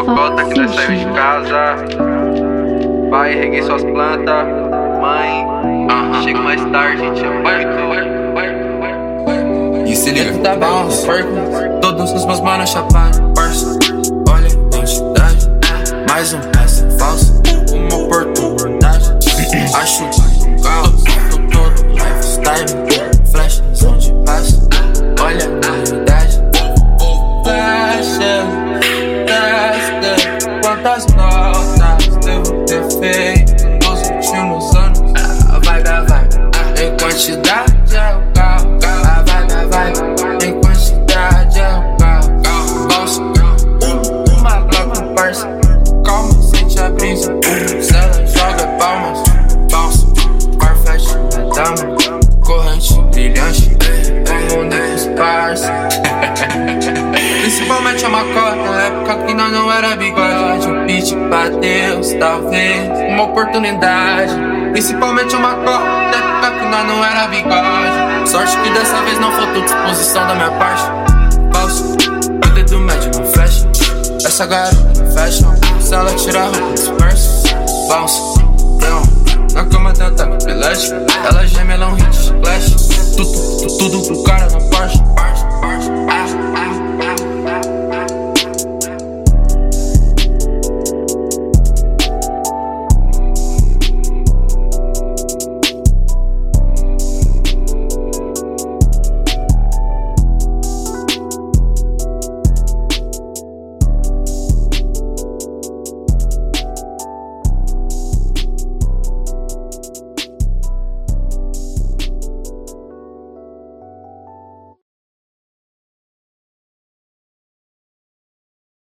mocota que nós saímos de casa. Pai, reguei suas plantas. Mãe, chego mais tarde, te amo muito. E se liga, bounce, todos os meus manos chaparam, parça. Olha a identidade, mais um peça falsa, uma oportunidade. Acho que o caos, tô todo lifestyle, flash, som de paz. Olha a realidade. Flasha, testa, quantas notas devo ter feito nos últimos anos? A vibe, em quantidade é o carro. A vibe, em quantidade é o carro. Bolsa, uma Glock, parça. Calma, sente a brisa. Se ela joga palmas, bounce. Farfetch, dama, corrente brilhante. Como neles, parça. Principalmente a macota, na época que nós não era bigode. Um pitch pra Deus, talvez uma oportunidade. Principalmente a macota, na época que nós não era bigode. Sorte que dessa vez não faltou disposição da minha parte. Falso, o dedo médio não fecha. Essa garota fashion, se ela tirar a roupa dispersa. Bounce, leão, na cama tem ataque epilético. Ela geme, ela é um hit splash. Tudo pro cara na Porsche.